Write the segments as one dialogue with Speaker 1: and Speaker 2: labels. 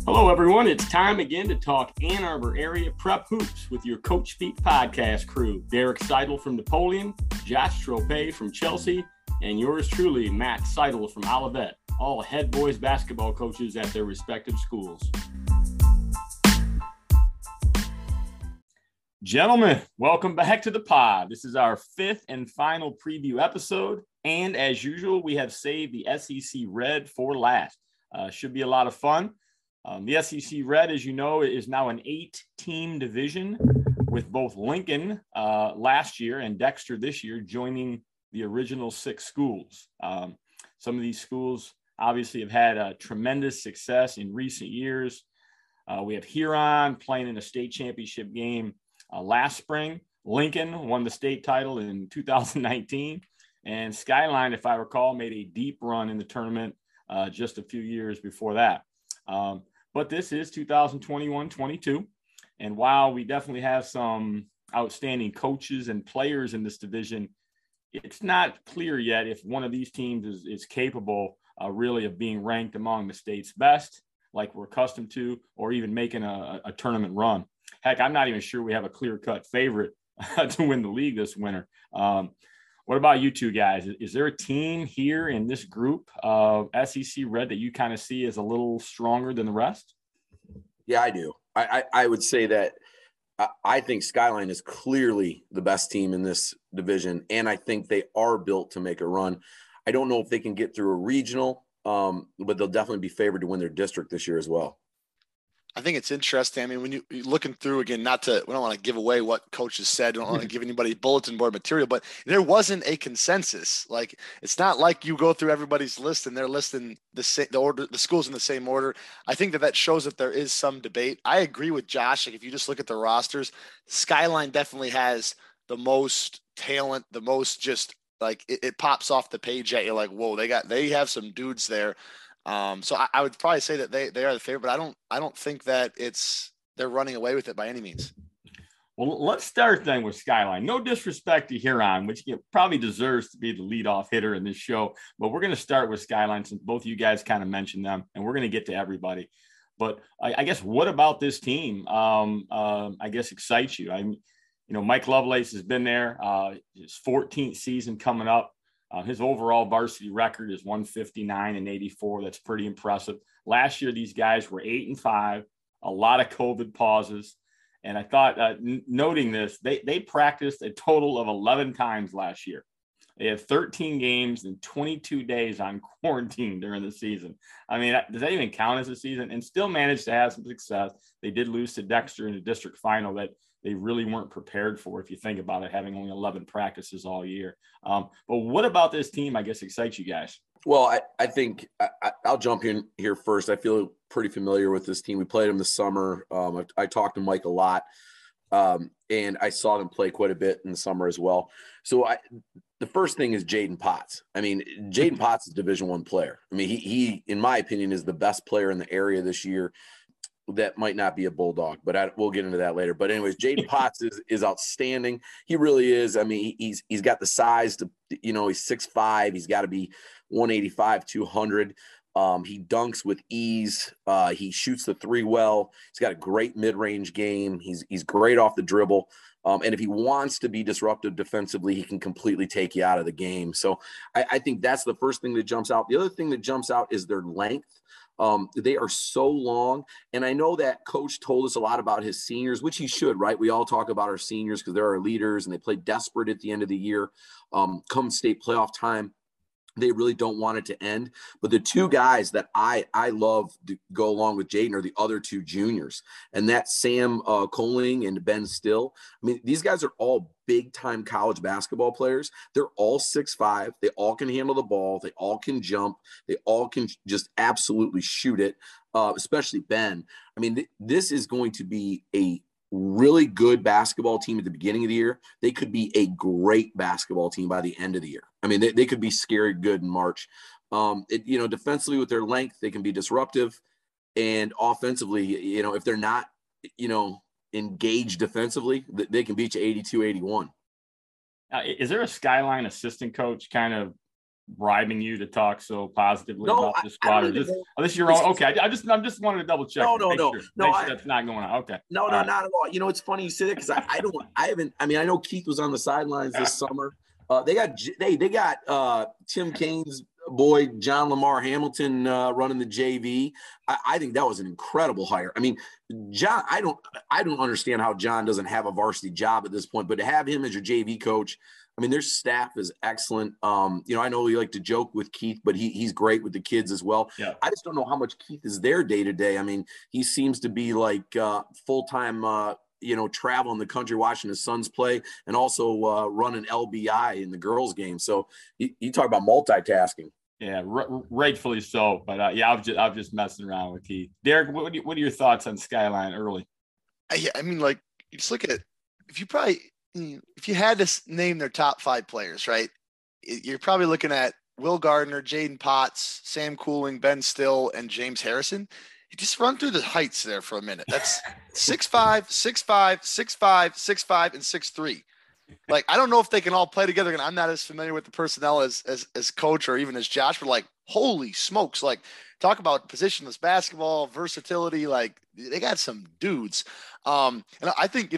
Speaker 1: Hello, everyone. It's time again to talk Ann Arbor area prep hoops with your Coach Speak podcast crew. Derek Seidel from Napoleon, Josh Tropez from Chelsea, and yours truly, Matt Seidel from Olivet, all head boys basketball coaches at their respective schools. Gentlemen, welcome back to the pod. This is our fifth and final preview episode, and as usual, we have saved the SEC Red for last. Should be a lot of fun. The SEC Red, as you know, is now an 8-team division with both Lincoln last year and Dexter this year joining the original 6 schools. Some of these schools obviously have had tremendous success in recent years. We have Huron playing in a state championship game last spring. Lincoln won the state title in 2019. And Skyline, if I recall, made a deep run in the tournament just a few years before that. But this is 2021-22. And while we definitely have some outstanding coaches and players in this division, it's not clear yet if one of these teams is capable really of being ranked among the state's best, like we're accustomed to, or even making a tournament run. Heck, I'm not even sure we have a clear-cut favorite to win the league this winter. What about you two guys? Is there a team here in this group of SEC Red that you kind of see as a little stronger than the rest?
Speaker 2: Yeah, I do. I would say that I think Skyline is clearly the best team in this division, and I think they are built to make a run. I don't know if they can get through a regional, but they'll definitely be favored to win their district this year as well.
Speaker 3: I think it's interesting. I mean, when you're looking through again, we don't want to give away what coaches said. We don't want to give anybody bulletin board material, but there wasn't a consensus. Like, it's not like you go through everybody's list and they're listing the schools in the same order. I think that shows that there is some debate. I agree with Josh. Like, if you just look at the rosters, Skyline definitely has the most talent, the most just like it pops off the page at you. Like, whoa, they have some dudes there. So I would probably say that they are the favorite, but I don't think that they're running away with it by any means.
Speaker 1: Well, let's start then with Skyline. No disrespect to Huron, which probably deserves to be the leadoff hitter in this show, but we're going to start with Skyline since both of you guys kind of mentioned them, and we're going to get to everybody. But I guess what about this team? I guess excites you. Mike Lovelace has been there. His 14th season coming up. His overall varsity record is 159-84. That's pretty impressive. Last year, these guys were 8-5, a lot of COVID pauses. And I thought, noting this, they practiced a total of 11 times last year. They had 13 games and 22 days on quarantine during the season. I mean, does that even count as a season? And still managed to have some success. They did lose to Dexter in the district final that they really weren't prepared for, if you think about it, having only 11 practices all year. But what about this team, I guess, excites you guys?
Speaker 2: Well, I think I'll jump in here first. I feel pretty familiar with this team. We played them this summer. I talked to Mike a lot, and I saw them play quite a bit in the summer as well. So the first thing is Jaden Potts. I mean, Jaden Potts is a Division I player. I mean, he, in my opinion, is the best player in the area this year. That might not be a Bulldog, but we'll get into that later. But anyways, Jaden Potts is outstanding. He really is. I mean, he's got the size to, he's 6'5". He's got to be 185, 200. He dunks with ease. He shoots the three well. He's got a great mid-range game. He's great off the dribble. And if he wants to be disruptive defensively, he can completely take you out of the game. So I think that's the first thing that jumps out. The other thing that jumps out is their length. They are so long. And I know that coach told us a lot about his seniors, which he should, right? We all talk about our seniors because they're our leaders and they play desperate at the end of the year. Come state playoff time, they really don't want it to end. But the two guys that I love to go along with Jaden are the other two juniors, and that's Sam Coling and Ben Still. I mean, these guys are all big-time college basketball players. They're all 6'5". They all can handle the ball. They all can jump. They all can just absolutely shoot it, especially Ben. I mean, this is going to be a really good basketball team at the beginning of the year. They could be a great basketball team by the end of the year. I mean, they could be scary good in March. Defensively with their length, they can be disruptive. And offensively, if they're not, engaged defensively, they can beat you 82-81.
Speaker 1: Is there a Skyline assistant coach kind of bribing you to talk so positively
Speaker 2: No,
Speaker 1: about this squad, or this your own? Okay, I'm just wanted to double check. Make sure that's not going on. Okay,
Speaker 2: no, not at all. You know, it's funny you say that because I haven't. I mean, I know Keith was on the sidelines this summer. They got Tim Kane's boy John Lamar Hamilton running the JV. I think that was an incredible hire. I mean, John, I don't understand how John doesn't have a varsity job at this point, but to have him as your JV coach, I mean, their staff is excellent. You know, I know we like to joke with Keith, but he's great with the kids as well.
Speaker 1: Yeah.
Speaker 2: I just don't know how much Keith is there day to day. I mean, he seems to be like full-time traveling the country, watching his sons play, and also running LBI in the girls' game. So you talk about multitasking.
Speaker 1: Yeah, rightfully so. But I'm just messing around with Keith. Derek, what are your thoughts on Skyline early?
Speaker 3: I mean, like, you just look at if you had to name their top 5 players, right? You're probably looking at Will Gardner, Jaden Potts, Sam Cooling, Ben Still, and James Harrison. You just run through the heights there for a minute. That's 6'5", 6'5", 6'5", 6'5", and 6'3". Like, I don't know if they can all play together, and I'm not as familiar with the personnel as coach or even as Josh, but like, holy smokes, like, talk about positionless basketball, versatility. Like, they got some dudes. And I think,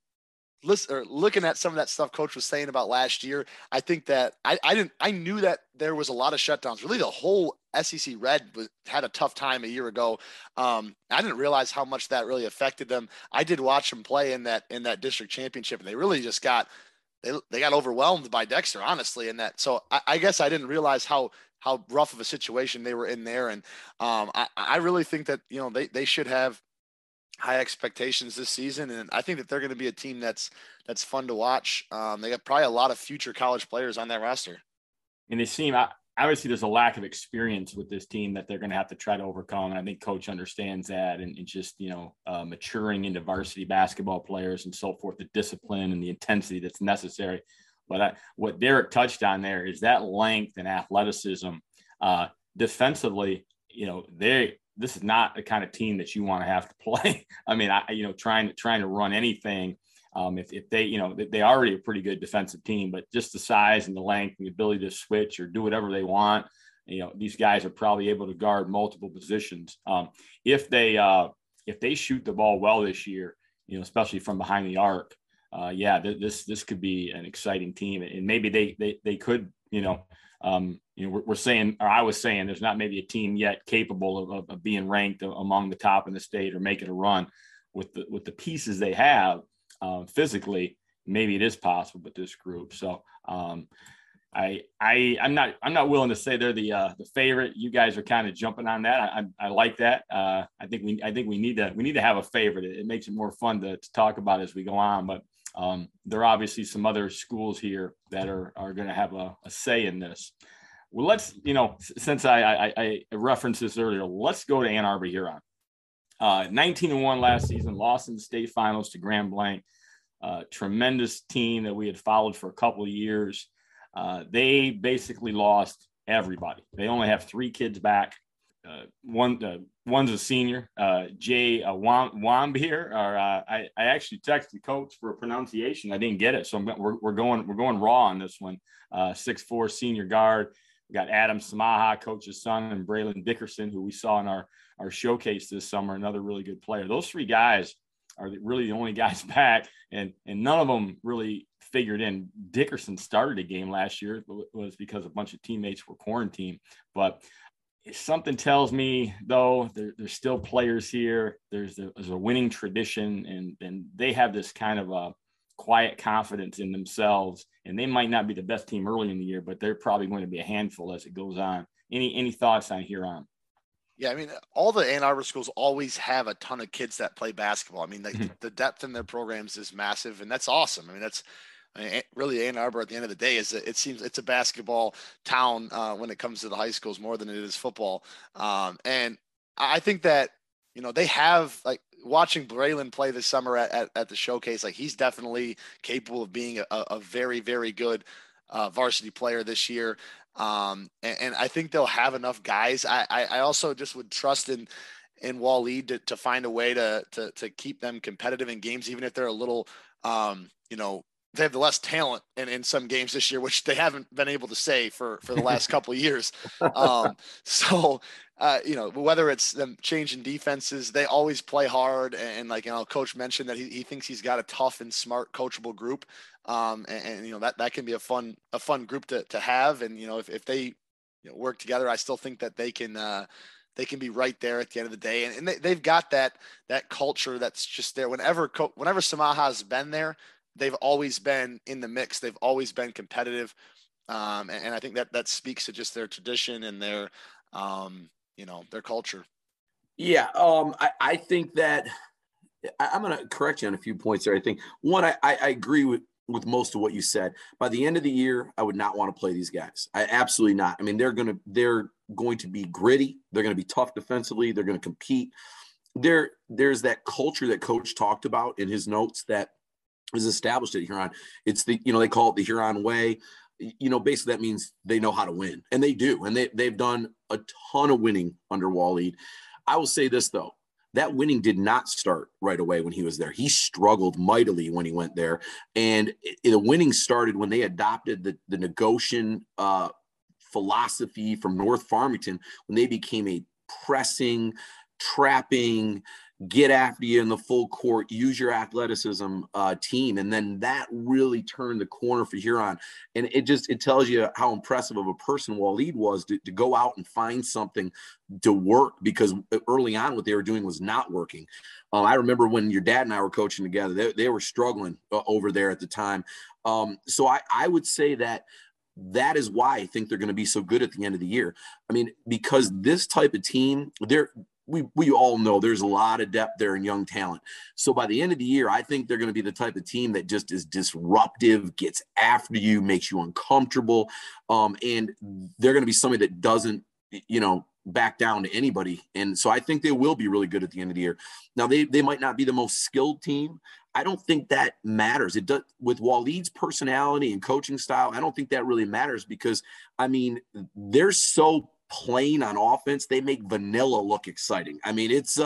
Speaker 3: looking at some of that stuff Coach was saying about last year, I think that I knew that there was a lot of shutdowns. Really, the whole SEC Red had a tough time a year ago. I didn't realize how much that really affected them. I did watch them play in that district championship, and they really just got overwhelmed by Dexter, honestly. In that, so I guess I didn't realize how rough of a situation they were in there, and I really think that they should have high expectations this season, and I think that they're going to be a team that's fun to watch. They got probably a lot of future college players on that roster.
Speaker 1: And they seem, obviously there's a lack of experience with this team that they're going to have to try to overcome. And I think Coach understands that, and just, maturing into varsity basketball players and so forth, the discipline and the intensity that's necessary. But what Derek touched on there is that length and athleticism. Defensively, this is not the kind of team that you want to have to play. I mean, trying to run anything. If they already a pretty good defensive team, but just the size and the length and the ability to switch or do whatever they want, these guys are probably able to guard multiple positions. If they shoot the ball well this year, especially from behind the arc, this could be an exciting team, and maybe they could, we're saying, or I was saying, there's not maybe a team yet capable of being ranked among the top in the state or making a run with the pieces they have physically. Maybe it is possible with this group. So I'm not willing to say they're the favorite. You guys are kind of jumping on that. I like that. I think we need to have a favorite. It makes it more fun to talk about as we go on. But there are obviously some other schools here that are going to have a say in this. Well, let's, since I referenced this earlier, let's go to Ann Arbor Huron. 19-1 last season, lost in the state finals to Grand Blanc. Tremendous team that we had followed for a couple of years. They basically lost everybody. They only have 3 kids back. One's a senior, Jay Wambier. I actually texted Coach for a pronunciation. I didn't get it, so we're going raw on this one. 6'4" senior guard. We got Adam Samaha, Coach's son, and Braylon Dickerson, who we saw in our showcase this summer. Another really good player. Those 3 guys are really the only guys back, and none of them really figured in. Dickerson started a game last year. It was because a bunch of teammates were quarantined, but something tells me, though, there's still players here. There's a winning tradition, and they have this kind of a quiet confidence in themselves, and they might not be the best team early in the year, but they're probably going to be a handful as it goes on. Any thoughts on Huron?
Speaker 3: Yeah, I mean, all the Ann Arbor schools always have a ton of kids that play basketball. I mean, the depth in their programs is massive, and that's awesome. I mean, really Ann Arbor at the end of the day it seems it's a basketball town when it comes to the high schools more than it is football. And I think that, they have, like, watching Braylon play this summer at the showcase, like, he's definitely capable of being a very, very good varsity player this year. And I think they'll have enough guys. I also just would trust in Waleed to find a way to keep them competitive in games, even if they're a little, they have the less talent in some games this year, which they haven't been able to say for the last couple of years. So, whether it's them changing defenses, they always play hard. And like, Coach mentioned that he thinks he's got a tough and smart coachable group. That can be a fun group to have. And, if they work together, I still think that they can be right there at the end of the day. And they've got that culture that's just there. Whenever Samaha has been there, they've always been in the mix. They've always been competitive. And I think that speaks to just their tradition and their culture.
Speaker 2: Yeah. I think that I'm going to correct you on a few points there. I think one, I agree with most of what you said. By the end of the year, I would not want to play these guys. I absolutely not. I mean, they're going to be gritty. They're going to be tough defensively. They're going to compete. There's that culture that Coach talked about in his notes that is established at Huron. It's they call it the Huron way. Basically that means they know how to win, and they do. And they've done a ton of winning under Waleed. I will say this though, that winning did not start right away when he was there. He struggled mightily when he went there. And the winning started when they adopted the Negocian philosophy from North Farmington, when they became a pressing, trapping, get after you in the full court, use your athleticism team. And then that really turned the corner for Huron. And it tells you how impressive of a person Waleed was to go out and find something to work, because early on what they were doing was not working. I remember when your dad and I were coaching together, they were struggling over there at the time. So I would say that is why I think they're going to be so good at the end of the year. I mean, because this type of team, we all know there's a lot of depth there and young talent. So by the end of the year, I think they're going to be the type of team that just is disruptive, gets after you, makes you uncomfortable. And they're going to be somebody that doesn't, back down to anybody. And so I think they will be really good at the end of the year. Now they might not be the most skilled team. I don't think that matters. It does with Waleed's personality and coaching style. I don't think that really matters, because I mean, they're so plain on offense, they make vanilla look exciting. I mean, it's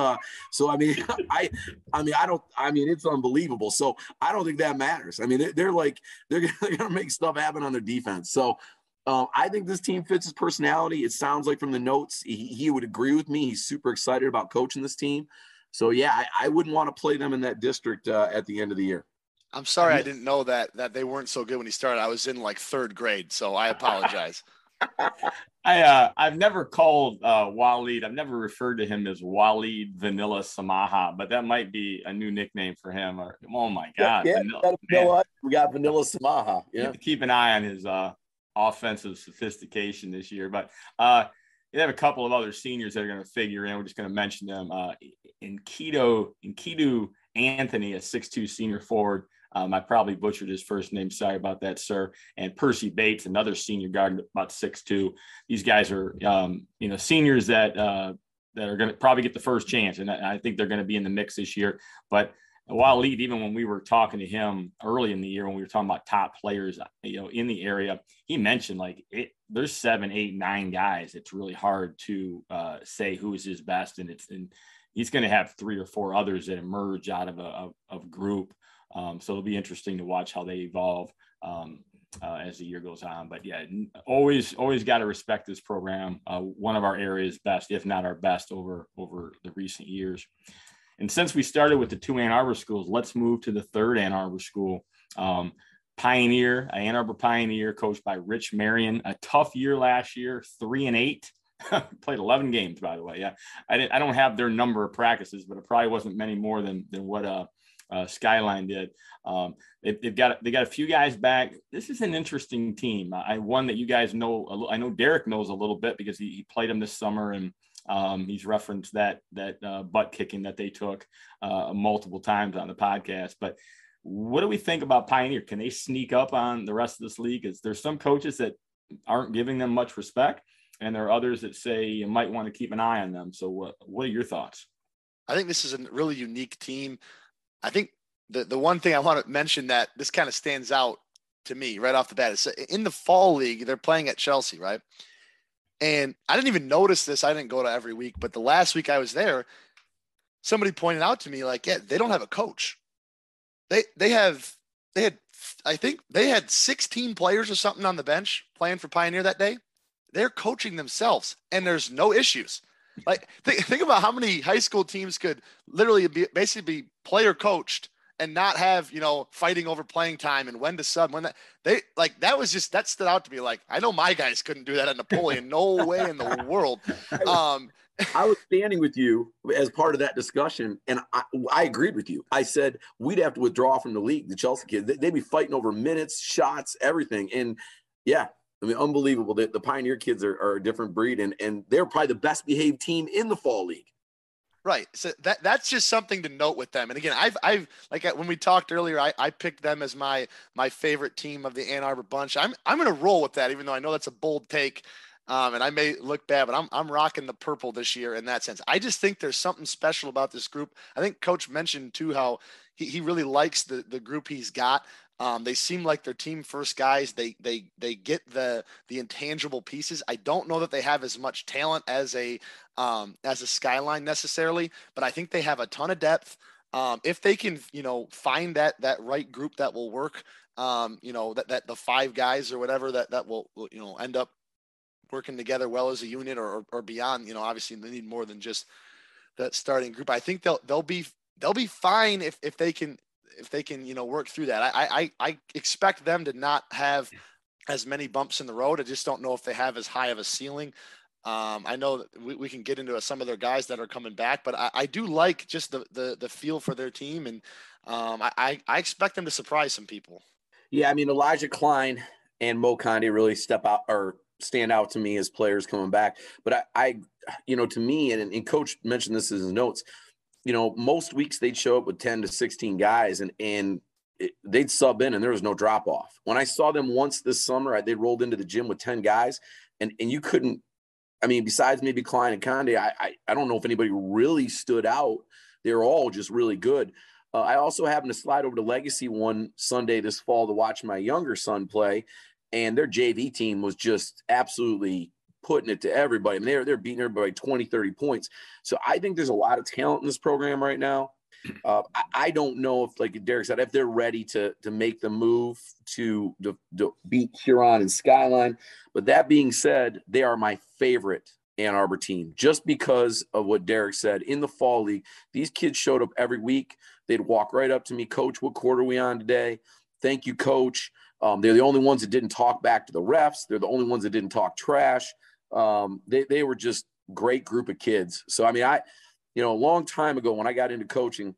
Speaker 2: it's unbelievable. So I don't think that matters. I mean, they're gonna make stuff happen on their defense. So I think this team fits his personality. It sounds like from the notes he would agree with me. He's super excited about coaching this team. So yeah, I wouldn't want to play them in that district at the end of the year.
Speaker 3: I'm sorry, I didn't know that they weren't so good when he started. I was in like third grade, so I apologize.
Speaker 1: I've never called Waleed. I've never referred to him as Waleed Vanilla Samaha, but that might be a new nickname for him. Oh my God!
Speaker 2: Yeah, we got Vanilla Samaha. Yeah,
Speaker 1: you have to keep an eye on his offensive sophistication this year. But you have a couple of other seniors that are going to figure in. We're just going to mention them. Nkidu Anthony, a 6'2" senior forward. I probably butchered his first name. Sorry about that, sir. And Percy Bates, another senior guard, about 6'2". These guys are, seniors that are going to probably get the first chance. And I think they're going to be in the mix this year. But Waleed, even when we were talking to him early in the year, when we were talking about top players, in the area, he mentioned there's 7, 8, 9 guys. It's really hard to say who is his best. And he's going to have 3 or 4 others that emerge out of a group. So it'll be interesting to watch how they evolve as the year goes on. But yeah, always got to respect this program. One of our area's best, if not our best, over the recent years. And since we started with the 2 Ann Arbor schools, let's move to the 3rd Ann Arbor school. Pioneer, Ann Arbor Pioneer, coached by Rich Marion. A tough year last year, 3-8. Played 11 games, by the way. Yeah, I don't have their number of practices, but it probably wasn't many more than what Skyline did. They got a few guys back. This is an interesting team. One that you guys know. I know Derek knows a little bit because he played them this summer, and he's referenced that butt kicking that they took multiple times on the podcast. But what do we think about Pioneer? Can they sneak up on the rest of this league? There's some coaches that aren't giving them much respect, and there are others that say you might want to keep an eye on them. So what are your thoughts?
Speaker 3: I think this is a really unique team. I think the one thing I want to mention that this kind of stands out to me right off the bat is in the fall league, they're playing at Chelsea, right? And I didn't even notice this. I didn't go to every week, but the last week I was there, somebody pointed out to me, yeah, they don't have a coach. They had I think they had 16 players or something on the bench playing for Pioneer that day. They're coaching themselves, and there's no issues. Like think about how many high school teams could literally basically be player coached and not have, fighting over playing time and when to sub, when that stood out to me. Like, I know my guys couldn't do that at Napoleon. No way in the world.
Speaker 2: I was standing with you as part of that discussion, and I agreed with you. I said we'd have to withdraw from the league. The Chelsea kids, they'd be fighting over minutes, shots, everything. And yeah, I mean, unbelievable. The Pioneer kids are a different breed, and they're probably the best behaved team in the fall league.
Speaker 3: Right. So that's just something to note with them. And again, I've like when we talked earlier, I picked them as my favorite team of the Ann Arbor bunch. I'm going to roll with that, even though I know that's a bold take. And I may look bad, but I'm rocking the purple this year in that sense. I just think there's something special about this group. I think Coach mentioned too how he really likes the group he's got. They seem like they're team first guys. They get the intangible pieces. I don't know that they have as much talent as a Skyline necessarily, but I think they have a ton of depth. If they can, find that right group that will work, that the five guys or whatever that will, end up working together well as a unit or beyond, obviously they need more than just that starting group. I think they'll be fine if they can work through that. I expect them to not have as many bumps in the road. I just don't know if they have as high of a ceiling. I know that we can get into some of their guys that are coming back, but I do like just the feel for their team. And I expect them to surprise some people.
Speaker 2: Yeah. I mean, Elijah Klein and Mo Conde really stand out to me as players coming back. But I to me, and Coach mentioned this in his notes, most weeks they'd show up with 10 to 16 guys and they'd sub in and there was no drop off. When I saw them once this summer, they rolled into the gym with 10 guys and you couldn't, I mean, besides maybe Klein and Conde, I don't know if anybody really stood out. They were all just really good. I also happened to slide over to Legacy one Sunday this fall to watch my younger son play, and their JV team was just absolutely putting it to everybody. I mean, they're beating everybody 20, 30 points. So I think there's a lot of talent in this program right now. I don't know if, like Derek said, if they're ready to make the move to beat Huron and Skyline. But that being said, they are my favorite Ann Arbor team just because of what Derek said. In the fall league, these kids showed up every week. They'd walk right up to me, Coach, what quarter are we on today? Thank you, Coach. They're the only ones that didn't talk back to the refs. They're the only ones that didn't talk trash. They were just great group of kids. So, I mean, a long time ago when I got into coaching,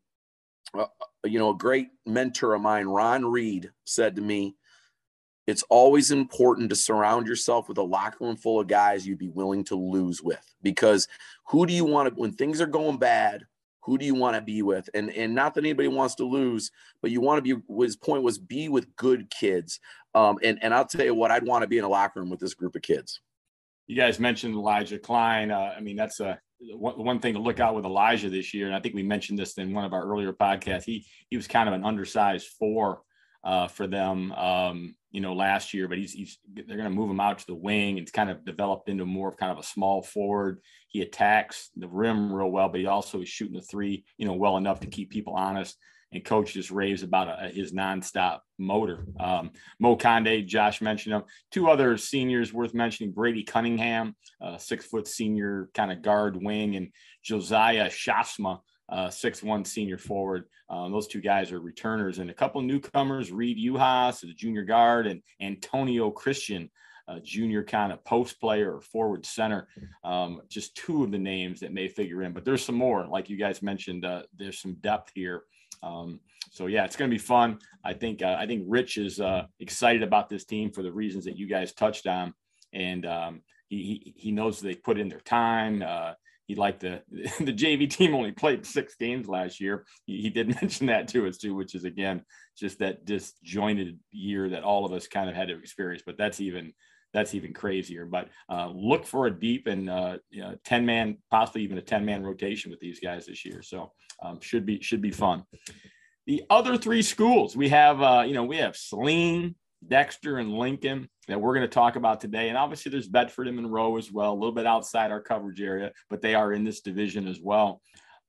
Speaker 2: a great mentor of mine, Ron Reed, said to me, it's always important to surround yourself with a locker room full of guys you'd be willing to lose with, because who do you want to, when things are going bad, who do you want to be with? And not that anybody wants to lose, but you want to be, his point was, be with good kids. And I'll tell you what, I'd want to be in a locker room with this group of kids.
Speaker 1: You guys mentioned Elijah Klein. I mean, that's one thing to look out with Elijah this year. And I think we mentioned this in one of our earlier podcasts. He was kind of an undersized 4 for them, last year, but they're going to move him out to the wing. It's kind of developed into more of kind of a small forward. He attacks the rim real well, but he also is shooting the 3, well enough to keep people honest. And Coach just raves about his nonstop motor. Mo Conde, Josh mentioned him. 2 other seniors worth mentioning: Brady Cunningham, 6-foot senior kind of guard wing, and Josiah Shafsma, 6'1" senior forward. Those 2 guys are returners, and a couple newcomers: Reed Uhas, the junior guard, and Antonio Christian, junior kind of post player or forward center. Just 2 of the names that may figure in, but there's some more. Like you guys mentioned, there's some depth here. So yeah, it's going to be fun. I think Rich is excited about this team for the reasons that you guys touched on, and he knows they put in their time. He liked the JV team only played 6 games last year. He did mention that to us too, which is again just that disjointed year that all of us kind of had to experience. But that's even crazier. But look for a deep and 10-man, possibly even a 10-man rotation with these guys this year. So should be fun. The other 3 schools we have, we have Saline, Dexter, and Lincoln that we're going to talk about today. And obviously there's Bedford and Monroe as well, a little bit outside our coverage area, but they are in this division as well.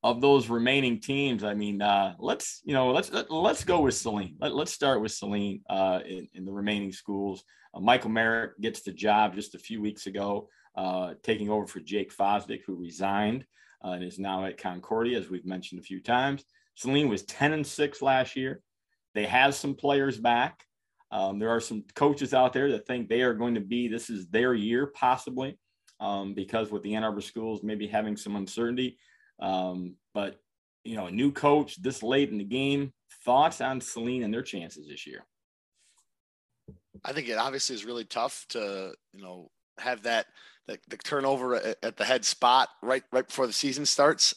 Speaker 1: of those remaining teams, I mean, let's go with Saline. Let's start with Saline in the remaining schools. Michael Merrick gets the job just a few weeks ago, taking over for Jake Fosdick, who resigned and is now at Concordia, as we've mentioned a few times. Saline was 10-6 last year. They have some players back. There are some coaches out there that think they are going to be, this is their year possibly, because with the Ann Arbor schools maybe having some uncertainty. But, a new coach this late in the game, thoughts on Saline and their chances this year?
Speaker 3: I think it obviously is really tough to, have the turnover at the head spot right before the season starts.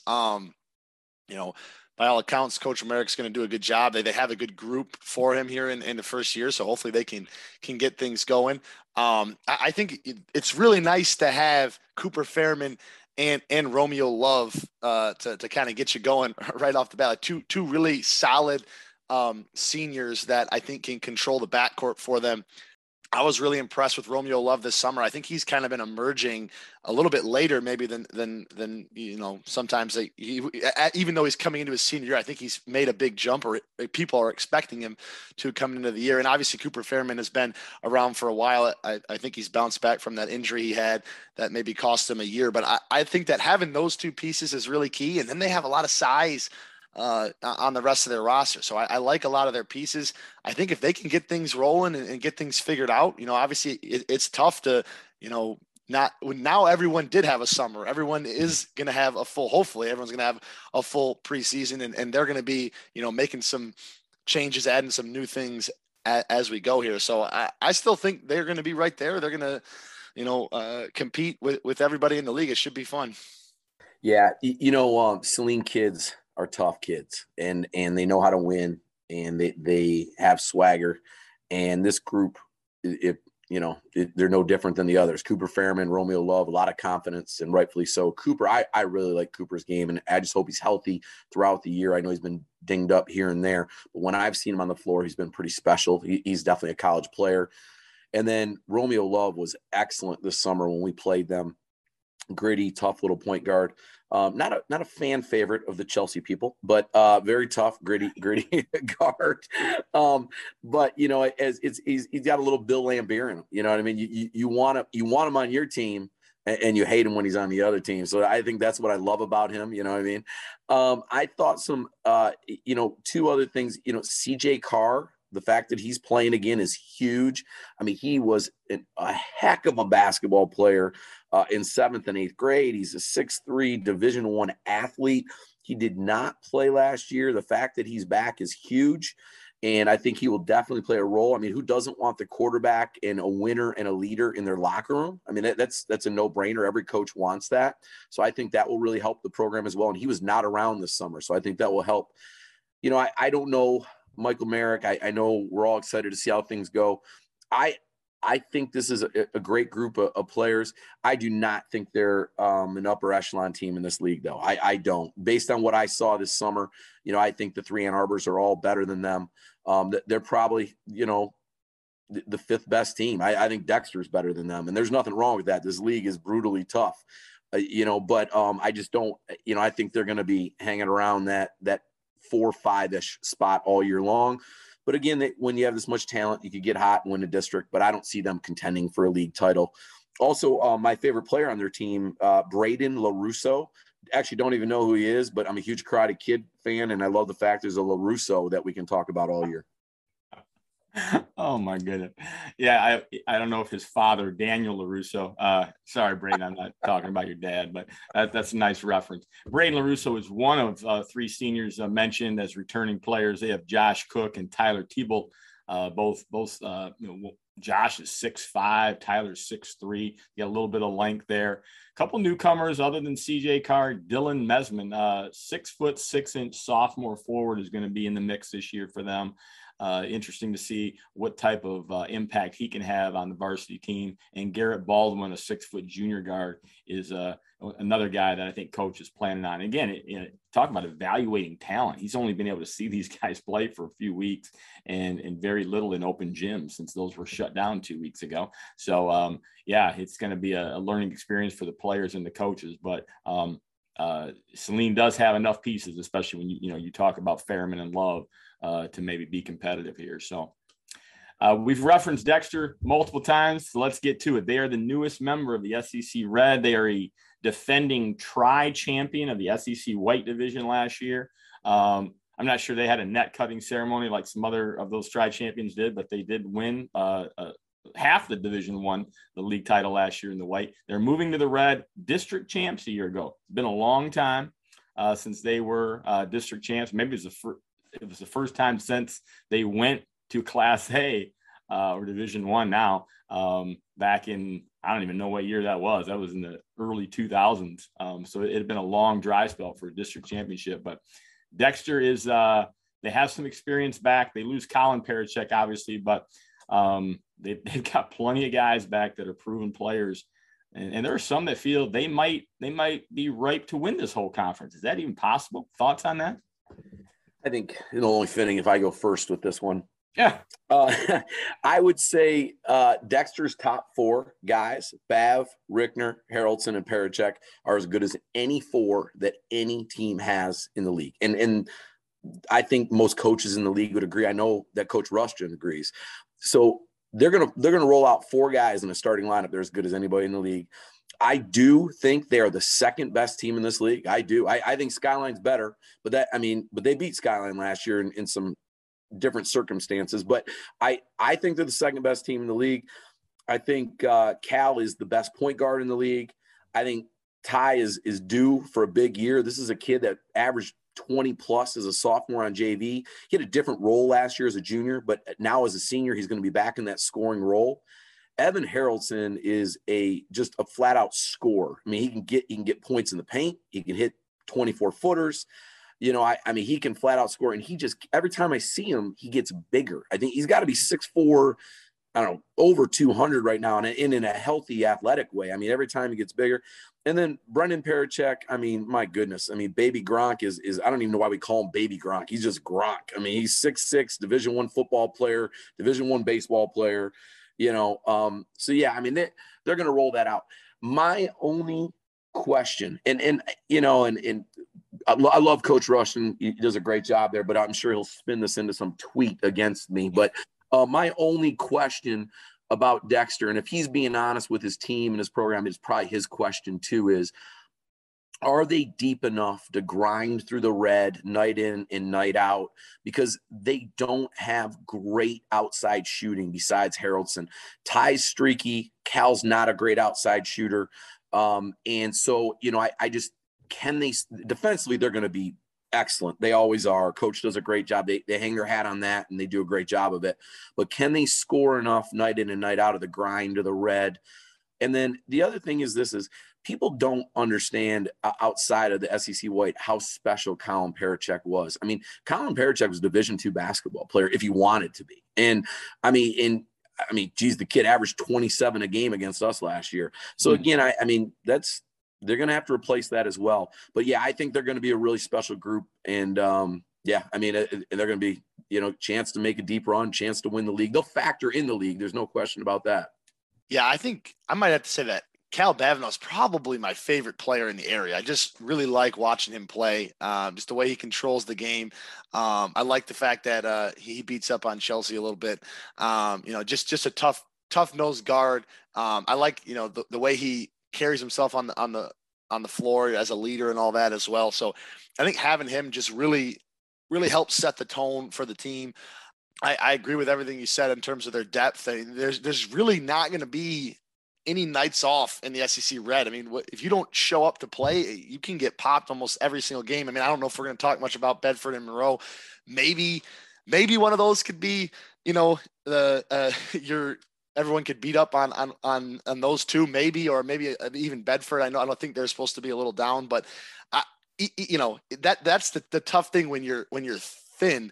Speaker 3: By all accounts, Coach Merrick's going to do a good job. They have a good group for him here in the first year, so hopefully they can get things going. I think it's really nice to have Cooper Fairman and Romeo Love to kind of get you going right off the bat. Two really solid seniors that I think can control the backcourt for them. I was really impressed with Romeo Love this summer. I think he's kind of been emerging a little bit later, maybe than sometimes even though he's coming into his senior year, I think he's made a big jump, or people are expecting him to come into the year. And obviously Cooper Fairman has been around for a while. I think he's bounced back from that injury he had that maybe cost him a year. But I think that having those two pieces is really key. And then they have a lot of size on the rest of their roster. So I like a lot of their pieces. I think if they can get things rolling and get things figured out, obviously it's tough to, now everyone did have a summer. Everyone is going to have hopefully everyone's going to have a full preseason and they're going to be, making some changes, adding some new things as we go here. So I still think they're going to be right there. They're going to, compete with everybody in the league. It should be fun.
Speaker 2: Yeah. Saline kids are tough kids and they know how to win and they have swagger. And this group, they're no different than the others. Cooper Fairman, Romeo Love, a lot of confidence, and rightfully so. Cooper, I really like Cooper's game, and I just hope he's healthy throughout the year. I know he's been dinged up here and there, but when I've seen him on the floor, he's been pretty special. He's definitely a college player. And then Romeo Love was excellent this summer when we played them. Gritty, tough little point guard. Not a fan favorite of the Chelsea people, but very tough, gritty guard. But he's got a little Bill Laimbeer in him. You know what I mean? You want him on your team, and you hate him when he's on the other team. So I think that's what I love about him. You know what I mean? I thought some two other things. CJ Carr. The fact that he's playing again is huge. I mean, he was a heck of a basketball player in 7th and 8th grade. He's a 6'3" Division I athlete. He did not play last year. The fact that he's back is huge, and I think he will definitely play a role. I mean, who doesn't want the quarterback and a winner and a leader in their locker room? I mean, that's a no-brainer. Every coach wants that. So I think that will really help the program as well. And he was not around this summer, so I think that will help. I don't know Michael Merrick. I know we're all excited to see how things go. I think this is a great group of players. I do not think they're an upper echelon team in this league, though. I don't. Based on what I saw this summer, I think the 3 Ann Arbors are all better than them. They're probably, the 5th best team. I think Dexter's better than them, and there's nothing wrong with that. This league is brutally tough, but I just don't, I think they're going to be hanging around that 4-5-ish spot all year long. But again, when you have this much talent, you could get hot and win a district, but I don't see them contending for a league title. Also, my favorite player on their team, Braden LaRusso. Actually, don't even know who he is, but I'm a huge Karate Kid fan, and I love the fact there's a LaRusso that we can talk about all year.
Speaker 1: Oh my goodness. Yeah. I don't know if his father, Daniel LaRusso, sorry, Braden, I'm not talking about your dad, but that's a nice reference. Braden LaRusso is one of 3 seniors mentioned as returning players. They have Josh Cook and Tyler Thibault. Both Josh is 6'5", Tyler's 6'3". You got a little bit of length there. A couple newcomers other than CJ Carr. Dylan Mesman, 6'6" sophomore forward, is going to be in the mix this year for them. Interesting to see what type of impact he can have on the varsity team. And Garrett Baldwin, a 6-foot junior guard, is another guy that I think coach is planning on. Again, talk about evaluating talent. He's only been able to see these guys play for a few weeks and very little in open gyms since those were shut down 2 weeks ago. So, it's going to be a learning experience for the players and the coaches. But Saline does have enough pieces, especially when you talk about Fairman and Love, to maybe be competitive here. So we've referenced Dexter multiple times, so let's get to it. They are the newest member of the SEC Red. They are a defending tri-champion of the SEC White Division last year. I'm not sure they had a net cutting ceremony like some other of those tri-champions did, but they did win half the Division I, the league title last year in the White. They're moving to the Red, district champs a year ago. It's been a long time since they were district champs. Maybe it was the first time since they went to Class A or Division I now, back in, I don't even know what year that was. That was in the early 2000s. So it had been a long dry spell for a district championship. But Dexter is, they have some experience back. They lose Colin Parachek, obviously, but they've got plenty of guys back that are proven players. And there are some that feel they might be ripe to win this whole conference. Is that even possible? Thoughts on that?
Speaker 2: I think it'll only fitting if I go first with this one.
Speaker 1: Yeah.
Speaker 2: I would say Dexter's top four guys, Bav, Rickner, Haraldson, and Parachek, are as good as any four that any team has in the league. And I think most coaches in the league would agree. I know that Coach Rushton agrees. So they're gonna roll out four guys in a starting lineup. They're as good as anybody in the league. I do think they are the second best team in this league. I do. I think Skyline's better, but they beat Skyline last year in some different circumstances. But I think they're the second best team in the league. I think Cal is the best point guard in the league. I think Ty is due for a big year. This is a kid that averaged 20 plus as a sophomore on JV. He had a different role last year as a junior, but now as a senior, he's going to be back in that scoring role. Evan Haraldson is just a flat out scorer. I mean, he can get points in the paint. He can hit 24 footers. I mean, he can flat out score, and he just, every time I see him, he gets bigger. I think he's got to be 6'4", I don't know, over 200 right now, and in a healthy athletic way. I mean, every time he gets bigger. And then Brendan Parachek, I mean, my goodness. I mean, Baby Gronk is I don't even know why we call him Baby Gronk. He's just Gronk. I mean, he's 6'6", Division I football player, Division I baseball player. So yeah, I mean, they're going to roll that out. My only question, and I love Coach Rushton. He does a great job there, but I'm sure he'll spin this into some tweet against me. But my only question about Dexter, and if he's being honest with his team and his program, it's probably his question too, is, are they deep enough to grind through the Red night in and night out? Because they don't have great outside shooting besides Haraldson. Ty's streaky. Cal's not a great outside shooter. And so, I just, defensively, they're going to be excellent. They always are. Coach does a great job. They hang their hat on that, and they do a great job of it. But can they score enough night in and night out of the grind of the Red? And then the other thing is people don't understand outside of the SEC White how special Colin Parachek was. I mean, Colin Parachek was a Division II basketball player if he wanted to be. And geez, the kid averaged 27 a game against us last year. So again, they're going to have to replace that as well. But yeah, I think they're going to be a really special group. And they're going to be, chance to make a deep run, chance to win the league. They'll factor in the league. There's no question about that.
Speaker 3: Yeah, I think I might have to say that Cal Bavinall is probably my favorite player in the area. I just really like watching him play, just the way he controls the game. I like the fact that he beats up on Chelsea a little bit. Just a tough-nosed guard. I like, the way he carries himself on the floor as a leader and all that as well. So I think having him just really, really helps set the tone for the team. I agree with everything you said in terms of their depth. There's really not going to be any nights off in the SEC Red. I mean, if you don't show up to play, you can get popped almost every single game. I mean, I don't know if we're going to talk much about Bedford and Monroe. Maybe one of those could be, everyone could beat up on those two, maybe, or maybe even Bedford. I don't think they're supposed to be a little down, but that's the tough thing when you're thin.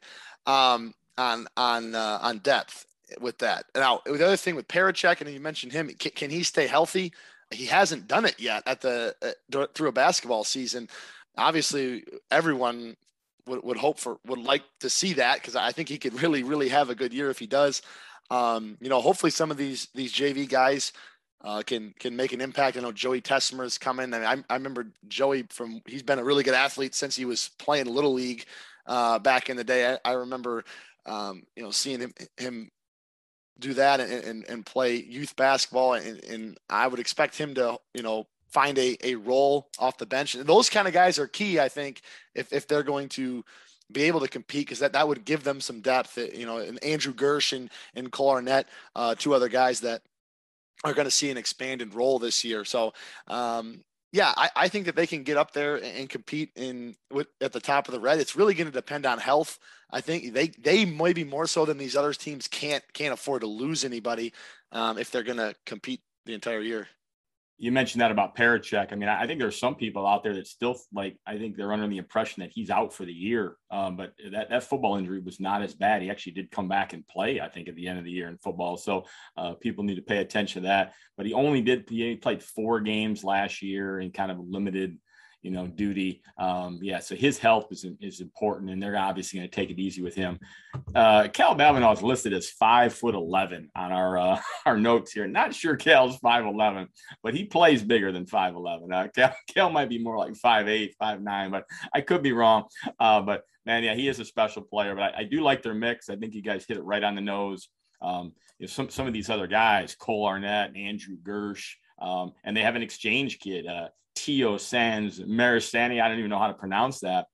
Speaker 3: On depth with that. Now, the other thing with Parachek, and you mentioned him, can he stay healthy? He hasn't done it yet through a basketball season. Obviously, everyone would like to see that, because I think he could really, really have a good year if he does. Hopefully some of these JV guys can make an impact. I know Joey Tessmer is coming. I remember Joey he's been a really good athlete since he was playing Little League back in the day. I remember, seeing him do that and play youth basketball. And I would expect him to, find a role off the bench. And those kind of guys are key, I think, if they're going to be able to compete, because that would give them some depth, and Andrew Gersh and Cole Arnett, two other guys that are going to see an expanded role this year. So, I think that they can get up there and compete at the top of the Red. It's really going to depend on health. I think they maybe more so than these other teams can't afford to lose anybody if they're going to compete the entire year.
Speaker 1: You mentioned that about Parachek. I mean, I think there's some people out there that still I think they're under the impression that he's out for the year. But that football injury was not as bad. He actually did come back and play, I think, at the end of the year in football. So people need to pay attention to that. But he played 4 games last year in kind of limited, duty. So his health is important, and they're obviously going to take it easy with him. Cal Babineau is listed as 5'11" on our notes here. Not sure Cal's 5'11", but he plays bigger than 5'11". Cal might be more like 5'8", 5'9", but I could be wrong. But man, yeah, he is a special player. But I do like their mix. I think you guys hit it right on the nose. Some of these other guys, Cole Arnett, Andrew Gersh, and they have an exchange kid, Tio Sands Maristani. I don't even know how to pronounce that.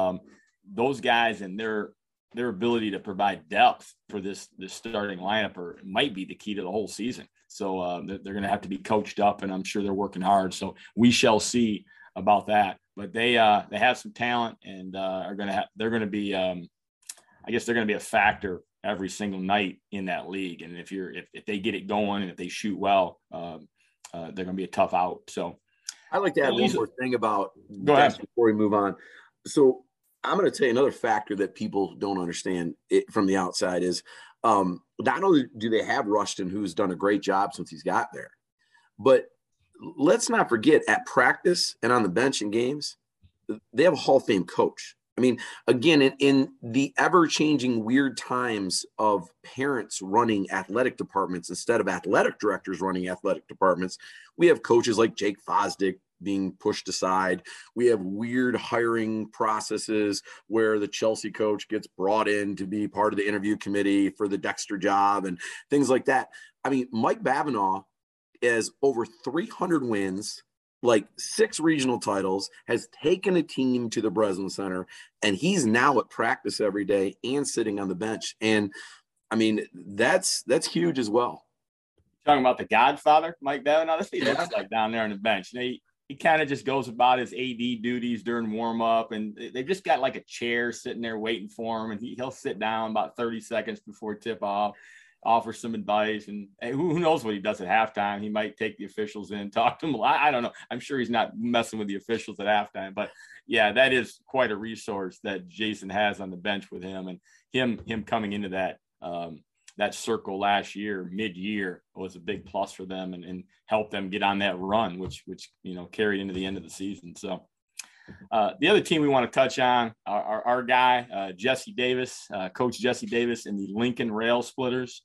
Speaker 1: Those guys and their ability to provide depth for this starting lineup might be the key to the whole season. So they're going to have to be coached up, and I'm sure they're working hard. So we shall see about that. But they have some talent, and they're going to be I guess they're going to be a factor every single night in that league. And if they get it going and if they shoot well, they're going to be a tough out. So.
Speaker 2: I'd like to add one more thing about
Speaker 1: that
Speaker 2: before we move on. So I'm going to tell you another factor that people don't understand from the outside is not only do they have Rushton, who's done a great job since he's got there, but let's not forget at practice and on the bench in games, they have a Hall of Fame coach. I mean, again, in the ever-changing weird times of parents running athletic departments instead of athletic directors running athletic departments, we have coaches like Jake Fosdick being pushed aside. We have weird hiring processes where the Chelsea coach gets brought in to be part of the interview committee for the Dexter job and things like that. I mean, Mike Babineau has over 300 wins, like 6 regional titles, has taken a team to the Breslin Center, and he's now at practice every day and sitting on the bench. And I mean, that's huge as well.
Speaker 1: Talking about the Godfather, Mike Babineau, that's what he looks like down there on the bench. He kind of just goes about his AD duties during warm up, and they've just got like a chair sitting there waiting for him, and he'll sit down about 30 seconds before tip off, offer some advice, and who knows what he does at halftime. He might take the officials in, talk to them. I don't know. I'm sure he's not messing with the officials at halftime, but yeah, that is quite a resource that Jason has on the bench with him, and him coming into that circle last year, mid-year, was a big plus for them and helped them get on that run, which carried into the end of the season. So the other team we want to touch on, our guy, Jesse Davis, Coach Jesse Davis and the Lincoln Rail Splitters.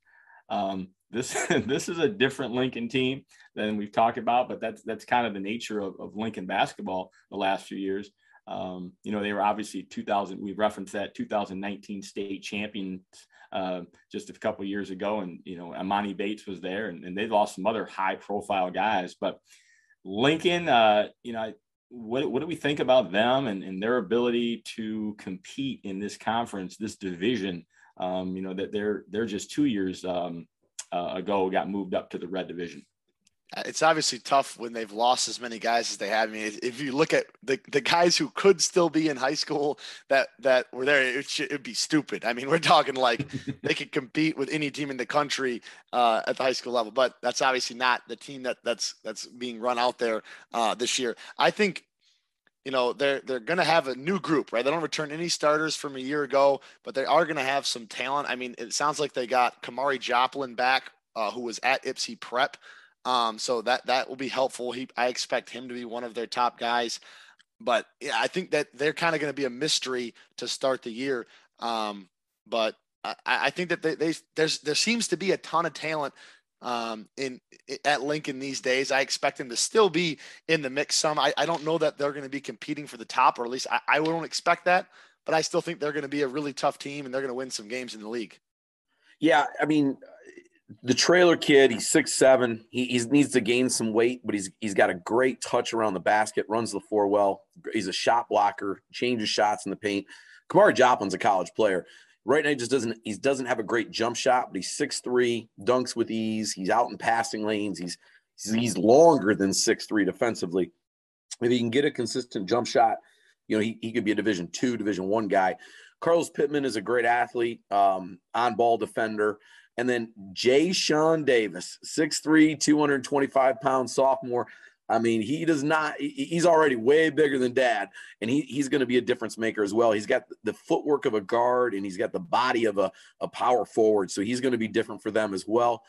Speaker 1: This is a different Lincoln team than we've talked about, but that's kind of the nature of Lincoln basketball the last few years. They were obviously we referenced that 2019 state champions just a couple of years ago, and Amani Bates was there, and they lost some other high profile guys. But Lincoln, what do we think about them and their ability to compete in this conference, this division? That they're just 2 years ago got moved up to the Red Division.
Speaker 3: It's obviously tough when they've lost as many guys as they have. I mean, if you look at the guys who could still be in high school that were there, it'd be stupid. I mean, we're talking like they could compete with any team in the country at the high school level, but that's obviously not the team that's being run out there this year. I think, they're going to have a new group, right? They don't return any starters from a year ago, but they are going to have some talent. I mean, it sounds like they got Kamari Joplin back, who was at Ypsi Prep. So that will be helpful. I expect him to be one of their top guys, but yeah, I think that they're kind of going to be a mystery to start the year. But I think that there seems to be a ton of talent at Lincoln these days. I expect them to still be in the mix some. I don't know that they're going to be competing for the top, or at least I won't expect that, but I still think they're going to be a really tough team and they're going to win some games in the league.
Speaker 2: Yeah, I mean, the trailer kid, he's 6'7". He needs to gain some weight, but he's got a great touch around the basket, runs the floor well. He's a shot blocker, changes shots in the paint. Kamari Joplin's a college player. Right now, he doesn't have a great jump shot, but he's 6'3", dunks with ease. He's out in passing lanes. He's longer than 6'3" defensively. If he can get a consistent jump shot, he could be a Division II, Division I guy. Carlos Pittman is a great athlete, on-ball defender. And then Jay-Sean Davis, 6'3", 225-pound sophomore. I mean, he's already way bigger than dad, and he's going to be a difference maker as well. He's got the footwork of a guard, and he's got the body of a power forward, so he's going to be different for them as well.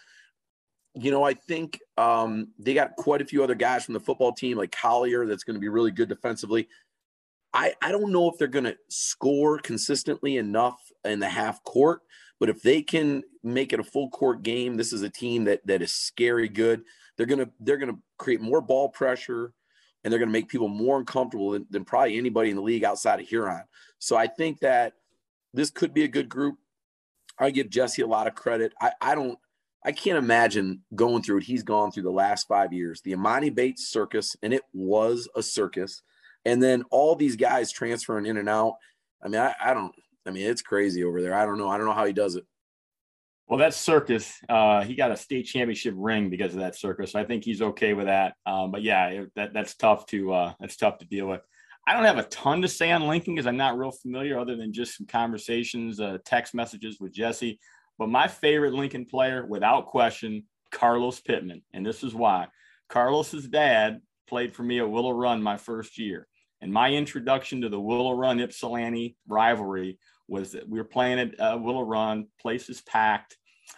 Speaker 2: I think they got quite a few other guys from the football team, like Collier, that's going to be really good defensively. I don't know if they're going to score consistently enough in the half court, but if they can make it a full court game, this is a team that is scary good. They're going to create more ball pressure, and they're going to make people more uncomfortable than probably anybody in the league outside of Huron. So I think that this could be a good group. I give Jesse a lot of credit. I can't imagine going through what he's gone through the last 5 years. The Imani Bates circus, and it was a circus. And then all these guys transferring in and out. I mean, it's crazy over there. I don't know how he does it.
Speaker 1: Well, that circus, he got a state championship ring because of that circus. So I think he's okay with that. But yeah, that's tough to deal with. I don't have a ton to say on Lincoln because I'm not real familiar, other than just some conversations, text messages with Jesse. But my favorite Lincoln player, without question, Carlos Pittman. And this is why. Carlos's dad played for me at Willow Run my first year. And my introduction to the Willow Run Ypsilanti rivalry was that we were playing at Willow Run, place is packed.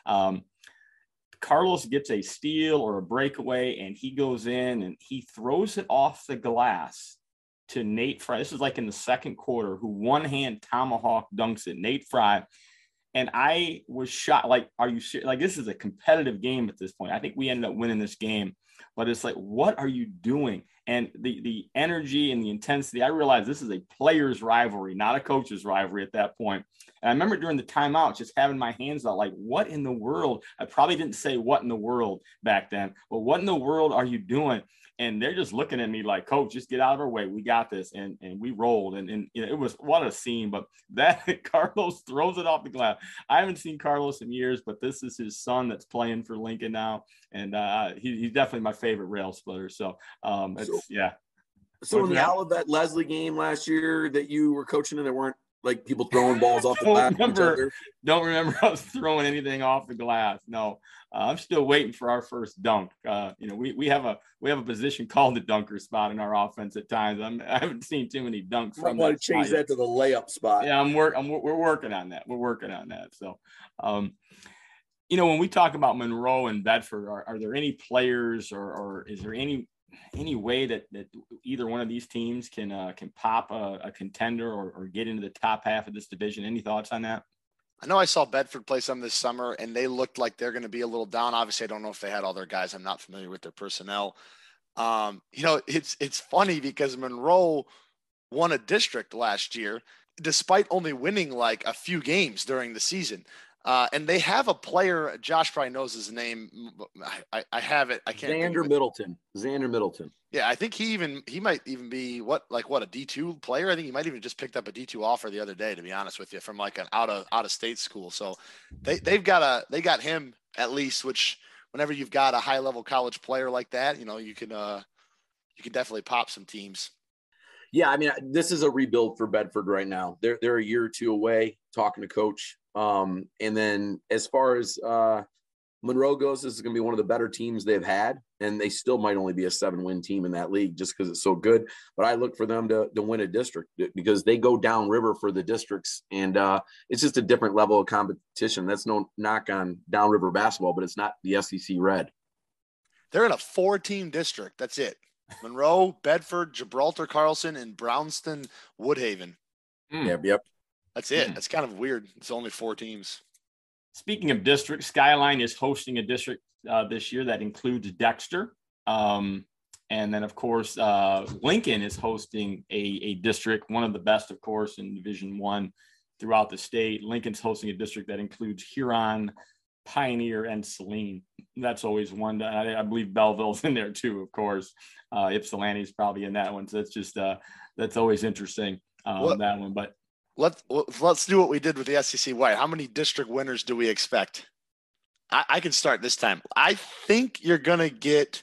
Speaker 1: Carlos gets a steal or a breakaway, and he goes in and he throws it off the glass to Nate Fry. This is like in the second quarter, who one-hand tomahawk dunks it, Nate Fry. And I was shocked. Like, are you serious? Like, this is a competitive game at this point. I think we ended up winning this game. But it's like, what are you doing? And the energy and the intensity, I realized this is a player's rivalry, not a coach's rivalry at that point. And I remember during the timeout, just having my hands out, like, what in the world? I probably didn't say what in the world back then, but what in the world are you doing? And they're just looking at me like, Coach, just get out of our way. We got this. And we rolled. And it was, what a scene. But that Carlos throws it off the glass. I haven't seen Carlos in years, but this is his son that's playing for Lincoln now. And he's definitely my favorite rail splitter. So, yeah.
Speaker 2: So in the Olivet Leslie game last year that you were coaching, and there weren't like people throwing balls off the glass.
Speaker 1: Don't remember us throwing anything off the glass. No, I'm still waiting for our first dunk. We have a position called the dunker spot in our offense at times. I haven't seen too many dunks from that.
Speaker 2: I want to change that to the layup spot.
Speaker 1: Yeah, we're working on that. We're working on that. So, when we talk about Monroe and Bedford, are there any players or is there any way that either one of these teams can pop a contender or get into the top half of this division? Any thoughts on that?
Speaker 3: I know I saw Bedford play some this summer, and they looked like they're going to be a little down. Obviously, I don't know if they had all their guys. I'm not familiar with their personnel. It's funny because Monroe won a district last year, despite only winning like a few games during the season. And they have a player, Josh probably knows his name. I have it. I can't.
Speaker 2: Xander Middleton.
Speaker 3: Yeah, I think he might even be a D2 player. I think he might even just picked up a D2 offer the other day, to be honest with you, from like an out of state school. So they got him at least, which whenever you've got a high level college player like that, you can definitely pop some teams.
Speaker 2: Yeah, I mean, this is a rebuild for Bedford right now. They're a year or two away, talking to coach. And then as far as Monroe goes, this is going to be one of the better teams they've had, and they still might only be a 7-win team in that league just because it's so good. But I look for them to win a district because they go downriver for the districts, and it's just a different level of competition. That's no knock on downriver basketball, but it's not the SEC Red.
Speaker 3: They're in a 4-team district. That's it. Monroe, Bedford, Gibraltar, Carlson, and Brownston, Woodhaven.
Speaker 2: Yep.
Speaker 3: That's it. That's kind of weird. It's only 4 teams.
Speaker 1: Speaking of districts, Skyline is hosting a district this year. That includes Dexter. And then, of course, Lincoln is hosting a district, one of the best, of course, in Division I throughout the state. Lincoln's hosting a district that includes Huron, Pioneer, and Saline. That's always one. I believe Belleville's in there too, of course. Ypsilanti's probably in that one. So it's just that's always interesting, that one. But
Speaker 3: let's do what we did with the SEC White. How many district winners do we expect? I can start this time. I think you're gonna get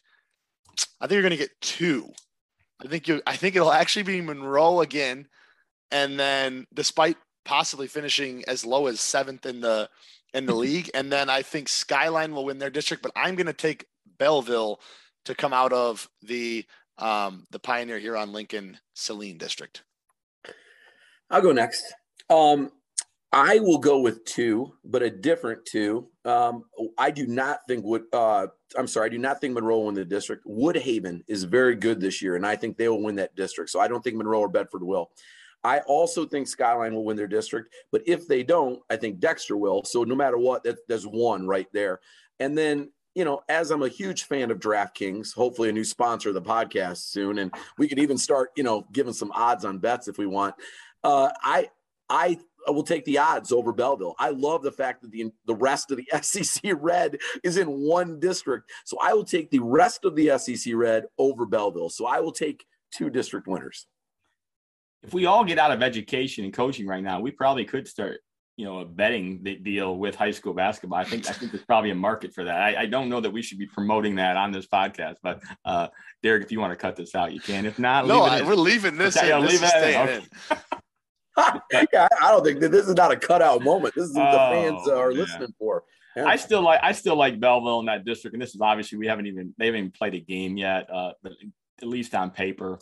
Speaker 3: 2. I think it'll actually be Monroe again, and then despite possibly finishing as low as 7th in the league, and then I think Skyline will win their district. But I'm gonna take Belleville to come out of the Pioneer Huron Lincoln Saline district.
Speaker 2: I'll go next. I will go with 2, but a different 2. I do not think Monroe will win the district. Woodhaven is very good this year, and I think they will win that district. So I don't think Monroe or Bedford will. I also think Skyline will win their district, but if they don't, I think Dexter will. So no matter what, there's 1 right there. And then, as I'm a huge fan of DraftKings, hopefully a new sponsor of the podcast soon, and we could even start, giving some odds on bets if we want. I will take the odds over Belleville. I love the fact that the rest of the SEC Red is in 1 district. So I will take the rest of the SEC Red over Belleville. So I will take 2 district winners.
Speaker 1: If we all get out of education and coaching right now, we probably could start, a betting deal with high school basketball. I think there's probably a market for that. I don't know that we should be promoting that on this podcast, but Derek, if you want to cut this out, you can. If not,
Speaker 3: we're leaving this in. Leave it in.
Speaker 2: Yeah, I don't think this is not a cutout moment. This is what the fans are listening for. Yeah.
Speaker 1: I still like Belleville in that district, and this is obviously they haven't even played a game yet, but at least on paper.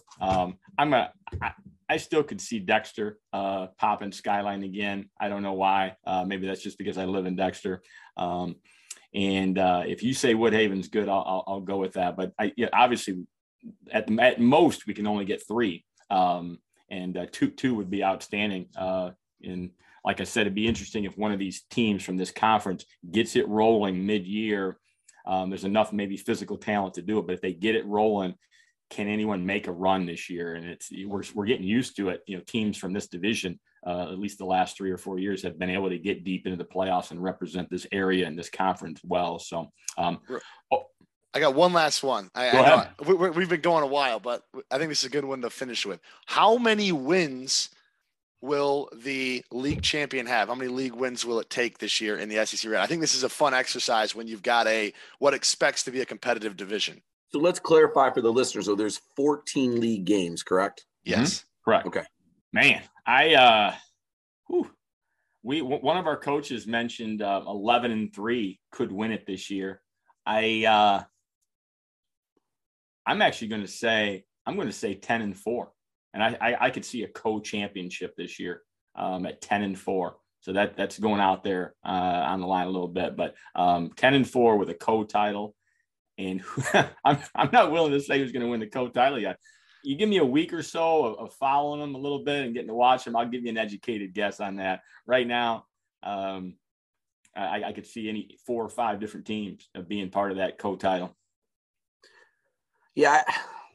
Speaker 1: I still could see Dexter popping Skyline again. I don't know why. Maybe that's just because I live in Dexter. And if you say Woodhaven's good, I'll go with that. But obviously, at most we can only get 3. And two would be outstanding. And like I said, it'd be interesting if one of these teams from this conference gets it rolling mid-year. There's enough maybe physical talent to do it, but if they get it rolling, can anyone make a run this year? And we're getting used to it. Teams from this division, at least the last 3 or 4 years, have been able to get deep into the playoffs and represent this area and this conference well. So,
Speaker 3: I got one last one.
Speaker 1: Go ahead.
Speaker 3: We've been going a while, but I think this is a good one to finish with. How many wins will the league champion have? How many league wins will it take this year in the SEC Red? I think this is a fun exercise when you've got what expects to be a competitive division.
Speaker 2: So let's clarify for the listeners. So there's 14 league games, correct?
Speaker 3: Yes.
Speaker 1: Mm-hmm. Correct.
Speaker 2: Okay.
Speaker 1: Man, one of our coaches mentioned 11-3 could win it this year. I'm actually going to say 10-4, and I could see a co-championship this year at 10-4. So that's going out there on the line a little bit, but 10-4 with a co-title, and I'm not willing to say who's going to win the co-title yet. You give me a week or so of following them a little bit and getting to watch them, I'll give you an educated guess on that. Right now, I could see any 4 or 5 different teams of being part of that co-title.
Speaker 2: Yeah,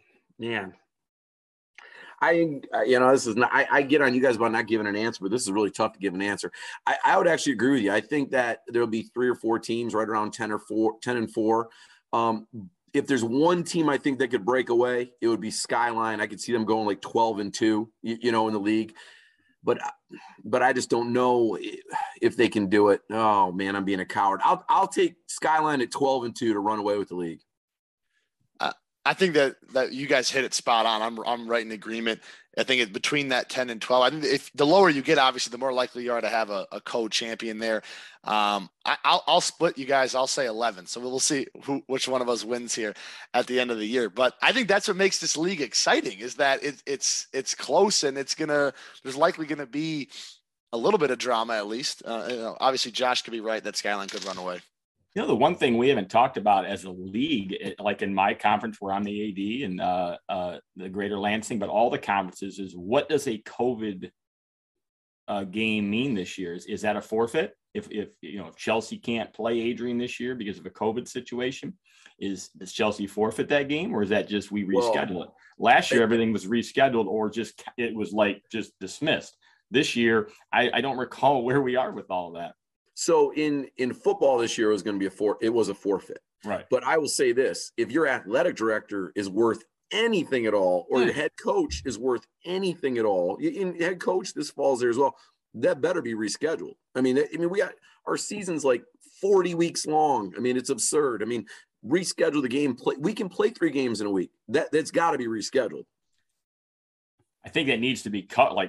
Speaker 2: this is not, I get on you guys about not giving an answer, but this is really tough to give an answer. I would actually agree with you. I think that there'll be 3 or 4 teams right around 10-4. If there's one team I think that could break away, it would be Skyline. I could see them going like 12-2, in the league. But I just don't know if they can do it. Oh man, I'm being a coward. I'll take Skyline at 12-2 to run away with the league.
Speaker 3: I think that you guys hit it spot on. I'm right in agreement. I think it's between that 10 and 12. I think if the lower you get, obviously, the more likely you are to have a co-champion there. I'll split you guys. I'll say 11. So we'll see which one of us wins here at the end of the year. But I think that's what makes this league exciting is that it's close and there's likely going to be a little bit of drama at least. Obviously, Josh could be right that Skyline could run away.
Speaker 1: The one thing we haven't talked about as a league, like in my conference where I'm the AD and the Greater Lansing, but all the conferences, is what does a COVID game mean this year? Is that a forfeit? If Chelsea can't play Adrian this year because of a COVID situation, does Chelsea forfeit that game, or is that just we reschedule it? Last year, everything was rescheduled, or it was like just dismissed. This year, I don't recall where we are with all of that.
Speaker 2: So in football this year, it was going to be it was a forfeit.
Speaker 1: Right.
Speaker 2: But I will say this: if your athletic director is worth anything at all, or your head coach is worth anything at all, in head coach, this falls there as well. That better be rescheduled. I mean, we got our season's like 40 weeks long. I mean, it's absurd. I mean, reschedule the game. We can play 3 games in a week. That's got to be rescheduled.
Speaker 1: I think that needs to be cut. Like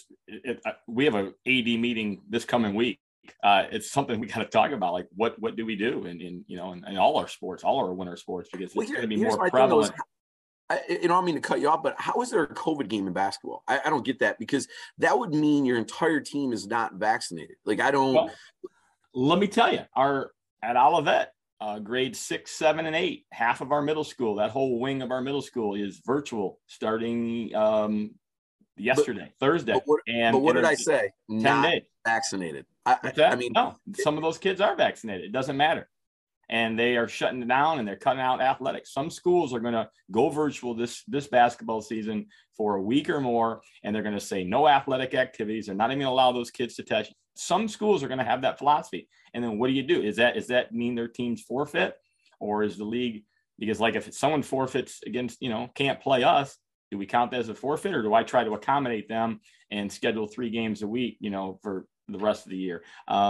Speaker 1: we have an AD meeting this coming week. It's something we got to talk about. Like what do we do in all our sports, all our winter sports, because it's going to be more prevalent.
Speaker 2: I don't mean to cut you off, but how is there a COVID game in basketball? I don't get that, because that would mean your entire team is not vaccinated. Like, I don't.
Speaker 1: Well, let me tell you, at Olivet, grades 6, 7, and 8, half of our middle school, that whole wing of our middle school is virtual starting yesterday, Thursday.
Speaker 2: But what did I say?
Speaker 1: 10
Speaker 2: not
Speaker 1: days.
Speaker 2: Vaccinated.
Speaker 1: I mean, no, some of those kids are vaccinated. It doesn't matter. And they are shutting it down, and they're cutting out athletics. Some schools are going to go virtual this basketball season for a week or more, and they're going to say no athletic activities. They're not even going to allow those kids to touch. Some schools are going to have that philosophy. And then what do you do? Is that mean their teams forfeit, or is the league, because like if someone forfeits against, can't play us, do we count that as a forfeit, or do I try to accommodate them and schedule 3 games a week, for the rest of the year?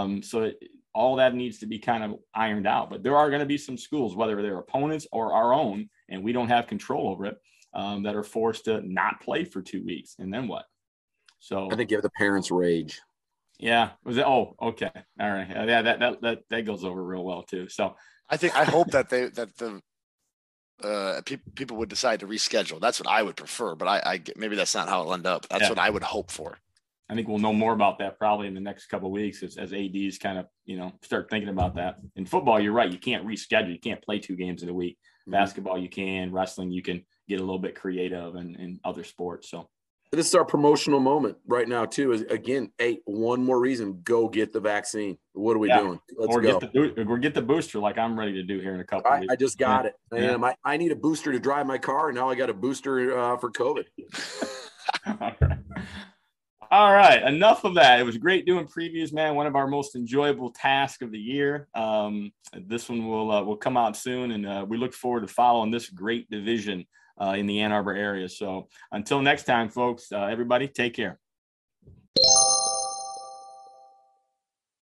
Speaker 1: All that needs to be kind of ironed out. But there are going to be some schools, whether they're opponents or our own, and we don't have control over it, that are forced to not play for 2 weeks. And then what? So
Speaker 2: I think you have the parents rage.
Speaker 1: Yeah. Was it? Oh, okay. All right. Yeah. That goes over real well too. So
Speaker 3: I hope that people would decide to reschedule. That's what I would prefer, but maybe that's not how it'll end up. That's what I would hope for.
Speaker 1: I think we'll know more about that probably in the next couple of weeks as ADs kind of, start thinking about that. In football, you're right. You can't reschedule. You can't play 2 games in a week. Mm-hmm. Basketball, you can. Wrestling, you can get a little bit creative, and other sports. So
Speaker 2: this is our promotional moment right now too. Is again, one more reason, go get the vaccine. What are we doing? Let's go.
Speaker 1: Get the booster like I'm ready to do here in a couple of weeks.
Speaker 2: I just got it. Yeah. I need a booster to drive my car, and now I got a booster for COVID.
Speaker 1: All right, enough of that. It was great doing previews, man. One of our most enjoyable tasks of the year. This one will come out soon, and we look forward to following this great division in the Ann Arbor area. So until next time, folks, everybody, take care.